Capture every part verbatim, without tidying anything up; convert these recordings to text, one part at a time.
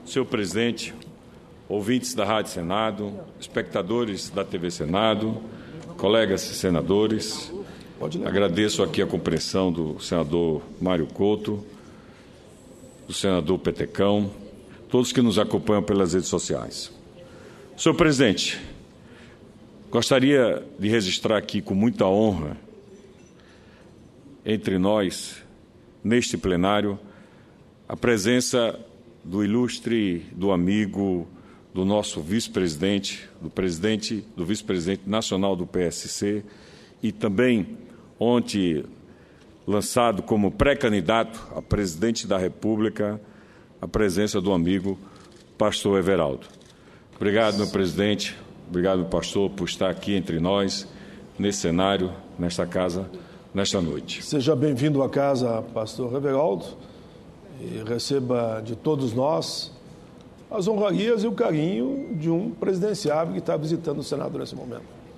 senhor presidente, ouvintes da Rádio Senado, espectadores da T V Senado, colegas senadores, agradeço aqui a compreensão do senador Mário Couto, do senador Petecão, todos que nos acompanham pelas redes sociais. Senhor presidente, gostaria de registrar aqui com muita honra entre nós, neste plenário, a presença do ilustre, do amigo, do nosso vice-presidente, do presidente, do vice-presidente nacional do P S C e também ontem lançado como pré-candidato a presidente da República, a presença do amigo pastor Everaldo. Obrigado, meu presidente, obrigado, meu pastor, por estar aqui entre nós, nesse cenário, nesta casa, nesta noite. Seja bem-vindo à casa, pastor Everaldo, e receba de todos nós as honrarias e o carinho de um presidenciável que está visitando o Senado nesse momento.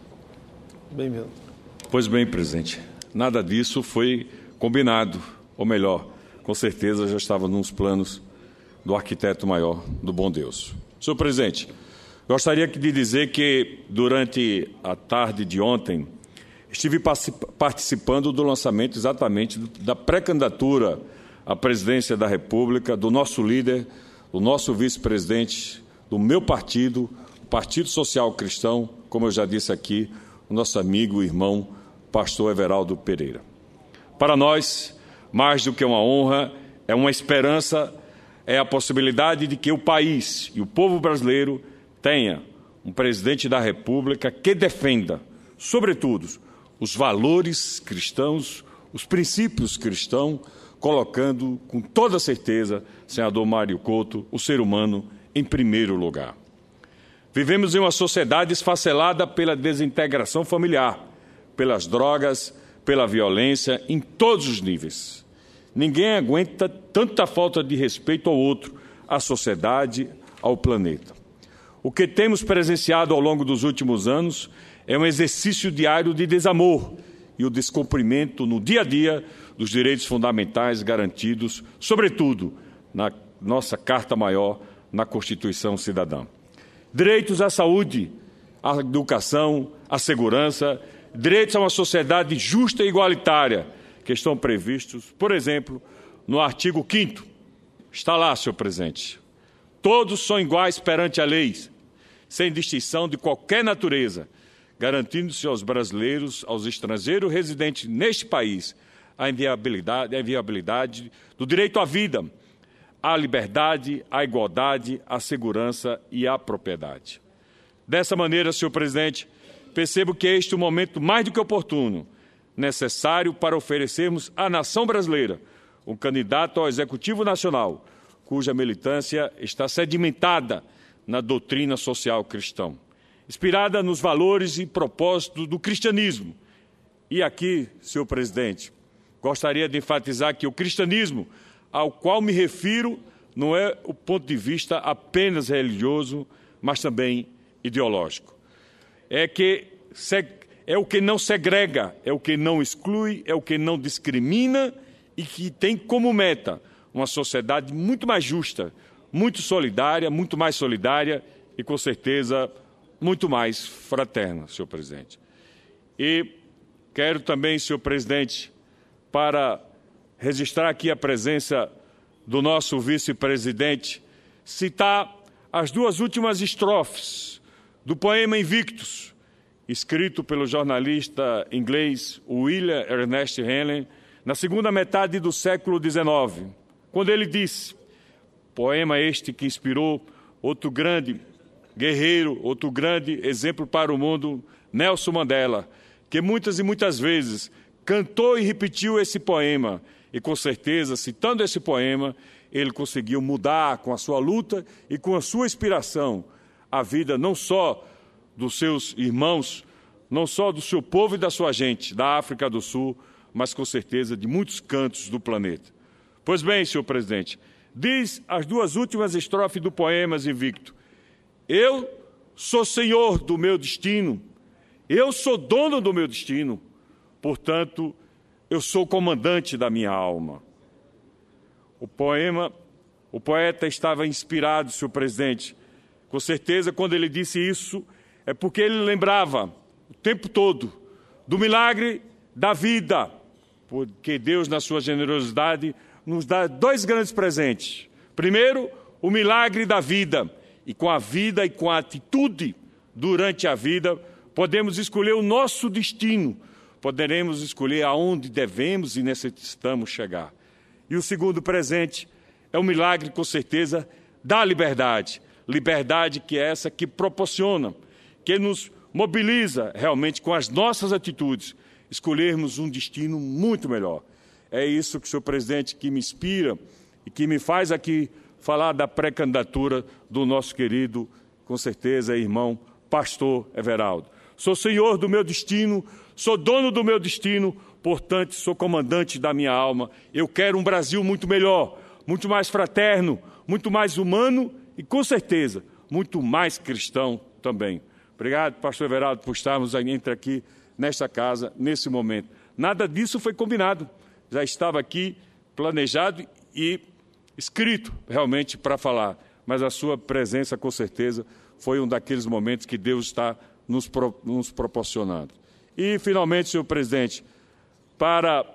Bem-vindo. Pois bem, presidente, nada disso foi combinado, ou melhor, com certeza já estava nos planos do arquiteto maior, do bom Deus. Senhor presidente, gostaria de dizer que durante a tarde de ontem estive participando do lançamento exatamente da pré-candidatura à presidência da República do nosso líder, do nosso vice-presidente, do meu partido, o Partido Social Cristão, como eu já disse aqui, o nosso amigo e irmão, pastor Everaldo Pereira. Para nós, mais do que uma honra, é uma esperança, é a possibilidade de que o país e o povo brasileiro tenha um presidente da República que defenda, sobretudo, os valores cristãos, os princípios cristãos, colocando com toda certeza, senador Mário Couto, o ser humano em primeiro lugar. Vivemos em uma sociedade esfacelada pela desintegração familiar, pelas drogas, pela violência, em todos os níveis. Ninguém aguenta tanta falta de respeito ao outro, à sociedade, ao planeta. O que temos presenciado ao longo dos últimos anos é um exercício diário de desamor e o descumprimento no dia a dia dos direitos fundamentais garantidos, sobretudo, na nossa Carta Maior, na Constituição Cidadã. Direitos à saúde, à educação, à segurança, direitos a uma sociedade justa e igualitária, que estão previstos, por exemplo, no artigo quinto. Está lá, senhor presidente. Todos são iguais perante a lei, sem distinção de qualquer natureza, garantindo-se aos brasileiros, aos estrangeiros residentes neste país, a inviolabilidade, a inviolabilidade do direito à vida, à liberdade, à igualdade, à segurança e à propriedade. Dessa maneira, senhor presidente, percebo que este é um momento mais do que oportuno, necessário para oferecermos à nação brasileira um candidato ao Executivo Nacional, cuja militância está sedimentada na doutrina social cristã, inspirada nos valores e propósitos do cristianismo. E aqui, senhor presidente, gostaria de enfatizar que o cristianismo ao qual me refiro não é o ponto de vista apenas religioso, mas também ideológico. É que é o que não segrega, é o que não exclui, é o que não discrimina e que tem como meta uma sociedade muito mais justa, muito solidária, muito mais solidária e, com certeza, muito mais fraterna, senhor presidente. E quero também, senhor presidente, para registrar aqui a presença do nosso vice-presidente, citar as duas últimas estrofes do poema Invictus, escrito pelo jornalista inglês William Ernest Henley, na segunda metade do século dezenove, quando ele disse, poema este que inspirou outro grande guerreiro, outro grande exemplo para o mundo, Nelson Mandela, que muitas e muitas vezes cantou e repetiu esse poema, e com certeza, citando esse poema, ele conseguiu mudar com a sua luta e com a sua inspiração a vida não só dos seus irmãos, não só do seu povo e da sua gente, da África do Sul, mas com certeza de muitos cantos do planeta. Pois bem, senhor presidente, diz as duas últimas estrofes do poema Invicto, eu sou senhor do meu destino, eu sou dono do meu destino, portanto, eu sou comandante da minha alma. O poema, O poeta estava inspirado, senhor presidente. Com certeza, quando ele disse isso, é porque ele lembrava o tempo todo do milagre da vida, porque Deus, na sua generosidade, nos dá dois grandes presentes. Primeiro, o milagre da vida, e com a vida e com a atitude durante a vida, podemos escolher o nosso destino, poderemos escolher aonde devemos e necessitamos chegar. E o segundo presente é o milagre, com certeza, da liberdade. Liberdade que é essa que proporciona, que nos mobiliza realmente com as nossas atitudes, escolhermos um destino muito melhor. É isso que, senhor presidente, que me inspira e que me faz aqui falar da pré-candidatura do nosso querido, com certeza, irmão, pastor Everaldo. Sou senhor do meu destino, sou dono do meu destino, portanto, sou comandante da minha alma. Eu quero um Brasil muito melhor, muito mais fraterno, muito mais humano e, com certeza, muito mais cristão também. Obrigado, pastor Everaldo, por estarmos entre aqui nesta casa, nesse momento. Nada disso foi combinado, já estava aqui planejado e escrito realmente para falar, mas a sua presença, com certeza, foi um daqueles momentos que Deus está nos, pro, nos proporcionando. E, finalmente, senhor presidente, para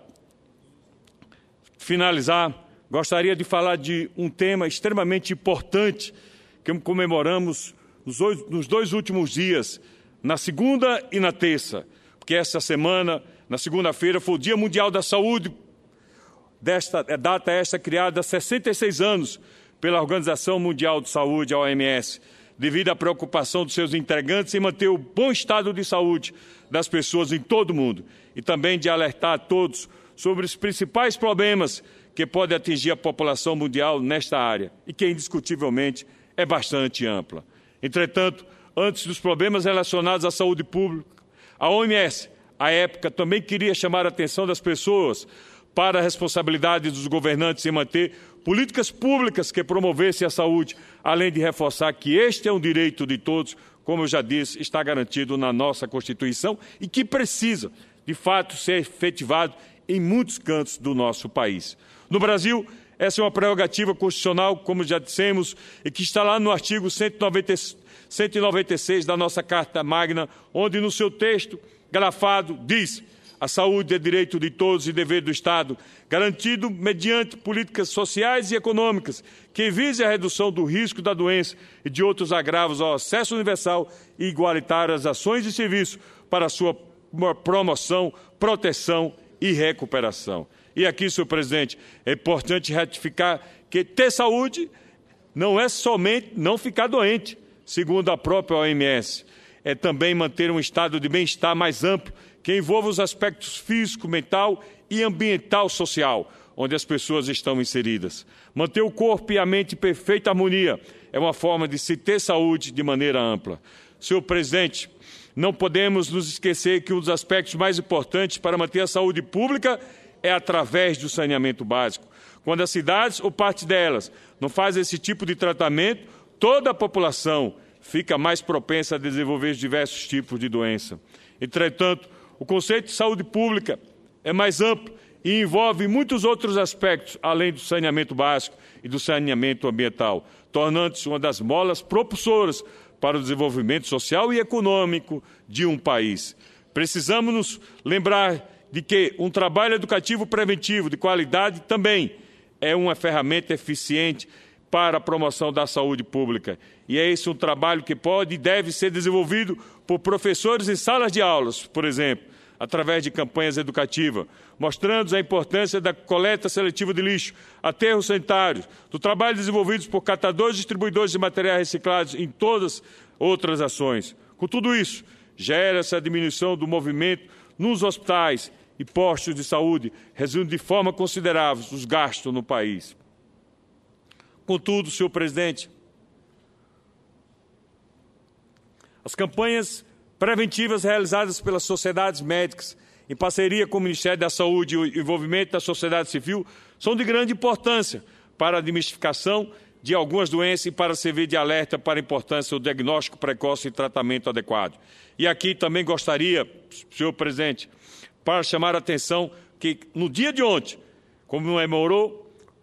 finalizar, gostaria de falar de um tema extremamente importante que comemoramos nos dois, nos dois últimos dias, na segunda e na terça, porque esta semana, na segunda-feira, foi o Dia Mundial da Saúde, desta data esta criada há sessenta e seis anos pela Organização Mundial de Saúde, a O M S, devido à preocupação dos seus integrantes em manter o bom estado de saúde das pessoas em todo o mundo e também de alertar a todos sobre os principais problemas que podem atingir a população mundial nesta área e que, indiscutivelmente, é bastante ampla. Entretanto, antes dos problemas relacionados à saúde pública, a O M S, à época, também queria chamar a atenção das pessoas para a responsabilidade dos governantes em manter políticas públicas que promovessem a saúde, além de reforçar que este é um direito de todos, como eu já disse, está garantido na nossa Constituição e que precisa, de fato, ser efetivado em muitos cantos do nosso país. No Brasil, essa é uma prerrogativa constitucional, como já dissemos, e que está lá no artigo cento e noventa e seis da nossa Carta Magna, onde no seu texto grafado diz: a saúde é direito de todos e dever do Estado, garantido mediante políticas sociais e econômicas que visem a redução do risco da doença e de outros agravos ao acesso universal e igualitário às ações e serviços para a sua promoção, proteção e recuperação. E aqui, senhor presidente, é importante ratificar que ter saúde não é somente não ficar doente, segundo a própria O M S. É também manter um estado de bem-estar mais amplo, que envolva os aspectos físico, mental e ambiental social, onde as pessoas estão inseridas. Manter o corpo e a mente em perfeita harmonia é uma forma de se ter saúde de maneira ampla. Senhor presidente, não podemos nos esquecer que um dos aspectos mais importantes para manter a saúde pública é através do saneamento básico. Quando as cidades ou parte delas não fazem esse tipo de tratamento, toda a população fica mais propensa a desenvolver diversos tipos de doença. Entretanto, o conceito de saúde pública é mais amplo e envolve muitos outros aspectos, além do saneamento básico e do saneamento ambiental, tornando-se uma das molas propulsoras para o desenvolvimento social e econômico de um país. Precisamos nos lembrar de que um trabalho educativo preventivo de qualidade também é uma ferramenta eficiente para a promoção da saúde pública. E é esse um trabalho que pode e deve ser desenvolvido por professores em salas de aulas, por exemplo, através de campanhas educativas, mostrando a importância da coleta seletiva de lixo, aterros sanitários, do trabalho desenvolvido por catadores e distribuidores de materiais reciclados em todas outras ações. Com tudo isso, gera-se a diminuição do movimento nos hospitais e postos de saúde, reduzindo de forma considerável os gastos no país. Contudo, senhor presidente, as campanhas preventivas realizadas pelas sociedades médicas, em parceria com o Ministério da Saúde e o envolvimento da sociedade civil, são de grande importância para a desmistificação de algumas doenças e para servir de alerta para a importância do diagnóstico precoce e tratamento adequado. E aqui também gostaria, senhor presidente, para chamar a atenção que no dia de ontem, comemorou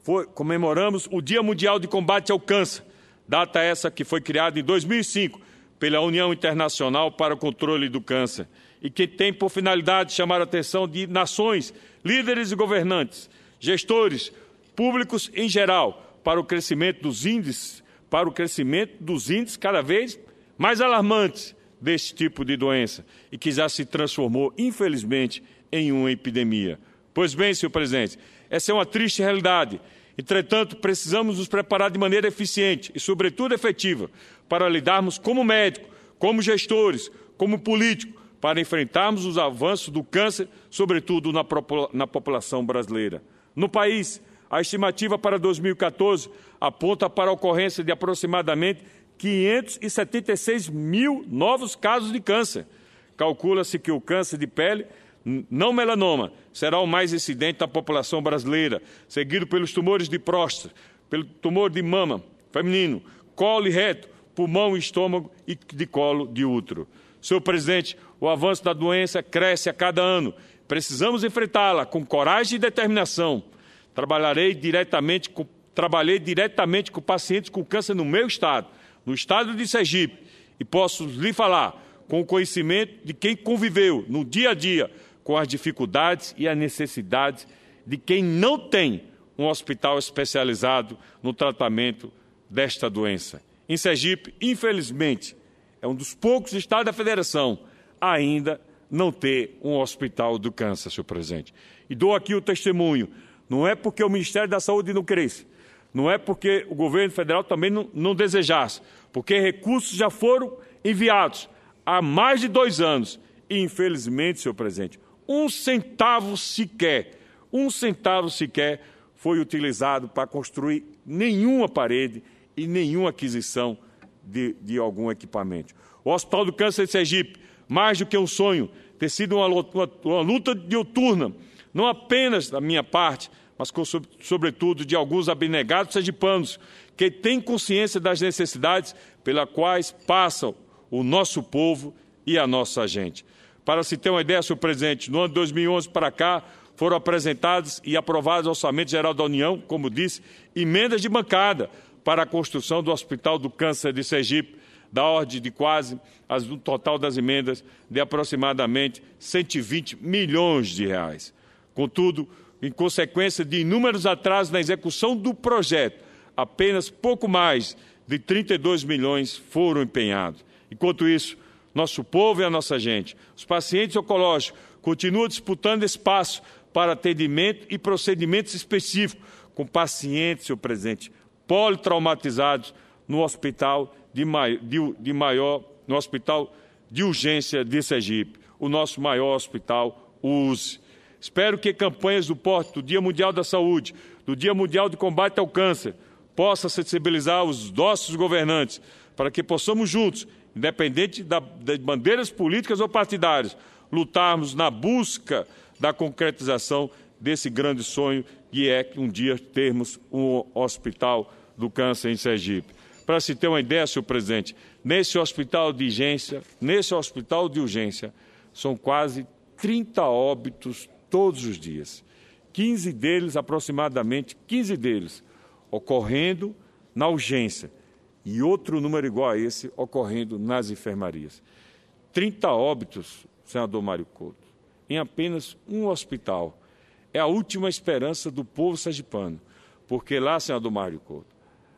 foi, comemoramos o Dia Mundial de Combate ao Câncer, data essa que foi criada em dois mil e cinco pela União Internacional para o Controle do Câncer e que tem por finalidade chamar a atenção de nações, líderes e governantes, gestores públicos em geral, para o crescimento dos índices, para o crescimento dos índices cada vez mais alarmantes desse tipo de doença e que já se transformou, infelizmente, em uma epidemia. Pois bem, senhor presidente, essa é uma triste realidade. Entretanto, precisamos nos preparar de maneira eficiente e, sobretudo, efetiva para lidarmos como médico, como gestores, como político, para enfrentarmos os avanços do câncer, sobretudo na, na população brasileira. No país, a estimativa para dois mil e quatorze aponta para a ocorrência de aproximadamente quinhentos e setenta e seis mil novos casos de câncer. Calcula-se que o câncer de pele, não melanoma, será o mais incidente da população brasileira, seguido pelos tumores de próstata, pelo tumor de mama feminino, colo e reto, pulmão e estômago e de colo de útero. Senhor presidente, o avanço da doença cresce a cada ano. Precisamos enfrentá-la com coragem e determinação. Trabalharei diretamente com, trabalhei diretamente com pacientes com câncer no meu estado, no estado de Sergipe, e posso lhe falar com o conhecimento de quem conviveu no dia a dia com as dificuldades e as necessidades de quem não tem um hospital especializado no tratamento desta doença. Em Sergipe, infelizmente, é um dos poucos estados da federação a ainda não ter um hospital do câncer, senhor presidente. E dou aqui o testemunho, não é porque o Ministério da Saúde não cresce, não é porque o governo federal também não, não desejasse, porque recursos já foram enviados há mais de dois anos e, infelizmente, senhor presidente, um centavo sequer, um centavo sequer foi utilizado para construir nenhuma parede e nenhuma aquisição de, de algum equipamento. O Hospital do Câncer de Sergipe, mais do que um sonho, ter sido uma, uma, uma luta diuturna, não apenas da minha parte, mas com, sobretudo de alguns abnegados sergipanos que têm consciência das necessidades pelas quais passam o nosso povo e a nossa gente. Para se ter uma ideia, senhor presidente, no ano de dois mil e onze para cá, foram apresentados e aprovados o Orçamento Geral da União, como disse, emendas de bancada para a construção do Hospital do Câncer de Sergipe, da ordem de quase, no total das emendas, de aproximadamente cento e vinte milhões de reais. Contudo, em consequência de inúmeros atrasos na execução do projeto, apenas pouco mais de trinta e dois milhões foram empenhados. Enquanto isso, nosso povo e a nossa gente, os pacientes oncológicos, continuam disputando espaço para atendimento e procedimentos específicos com pacientes, senhor presidente, politraumatizados no hospital de, mai, de, de maior, no hospital de urgência de Sergipe, o nosso maior hospital, o U S E. Espero que campanhas do porte do Dia Mundial da Saúde, do Dia Mundial de Combate ao Câncer, possam sensibilizar os nossos governantes para que possamos juntos, independente da, das bandeiras políticas ou partidárias, lutarmos na busca da concretização desse grande sonho que é um dia termos um hospital do câncer em Sergipe. Para se ter uma ideia, senhor presidente, nesse hospital de urgência, nesse hospital de urgência, são quase trinta óbitos todos os dias. quinze deles, aproximadamente, quinze deles, ocorrendo na urgência e outro número igual a esse ocorrendo nas enfermarias. trinta óbitos, senador Mário Couto, em apenas um hospital. É a última esperança do povo sergipano, porque lá, senador Mário Couto,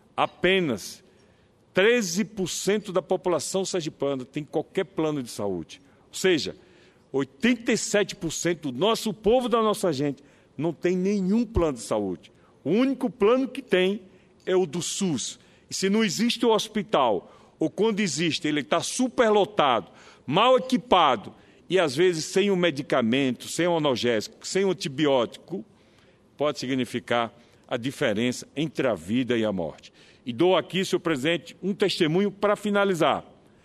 apenas treze por cento da população sergipana tem qualquer plano de saúde. Ou seja, oitenta e sete por cento do nosso povo, da nossa gente, não tem nenhum plano de saúde. O único plano que tem é o do SUS. E se não existe o hospital, ou quando existe, ele está superlotado, mal equipado, e às vezes sem um medicamento, sem um analgésico, sem um antibiótico, pode significar a diferença entre a vida e a morte. E dou aqui, senhor presidente, um testemunho para finalizar,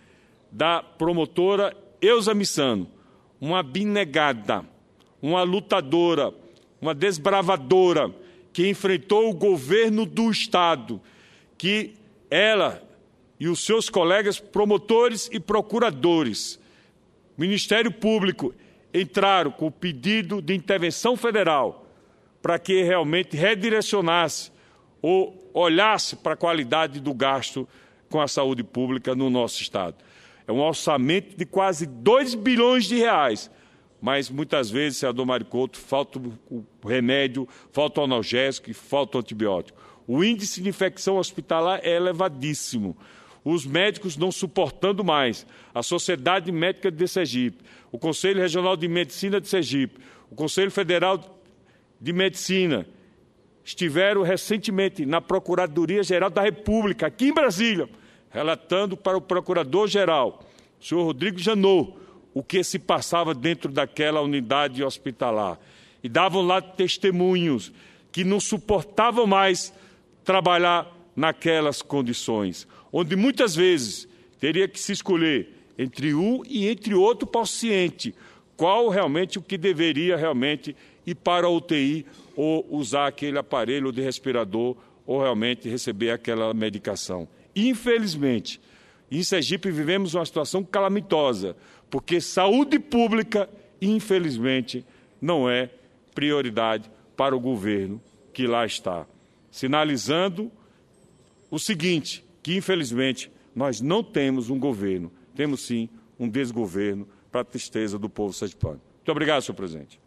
da promotora Eusa Missano, uma abnegada, uma lutadora, uma desbravadora, que enfrentou o governo do Estado, que ela e os seus colegas promotores e procuradores, Ministério Público, entraram com o pedido de intervenção federal para que realmente redirecionasse ou olhasse para a qualidade do gasto com a saúde pública no nosso Estado. É um orçamento de quase dois bilhões de reais, mas muitas vezes, senador Mário Couto, falta o remédio, falta o analgésico e falta o antibiótico. O índice de infecção hospitalar é elevadíssimo. Os médicos não suportando mais. A Sociedade Médica de Sergipe, o Conselho Regional de Medicina de Sergipe, o Conselho Federal de Medicina, estiveram recentemente na Procuradoria-Geral da República, aqui em Brasília, relatando para o Procurador-Geral, o senhor Rodrigo Janot, o que se passava dentro daquela unidade hospitalar. E davam lá testemunhos que não suportavam mais trabalhar naquelas condições, onde muitas vezes teria que se escolher entre um e entre outro paciente, qual realmente o que deveria realmente ir para a U T I ou usar aquele aparelho de respirador ou realmente receber aquela medicação. Infelizmente, em Sergipe vivemos uma situação calamitosa, porque saúde pública, infelizmente, não é prioridade para o governo que lá está. Sinalizando o seguinte, que infelizmente nós não temos um governo, temos sim um desgoverno para a tristeza do povo sergipano. Muito obrigado, senhor presidente.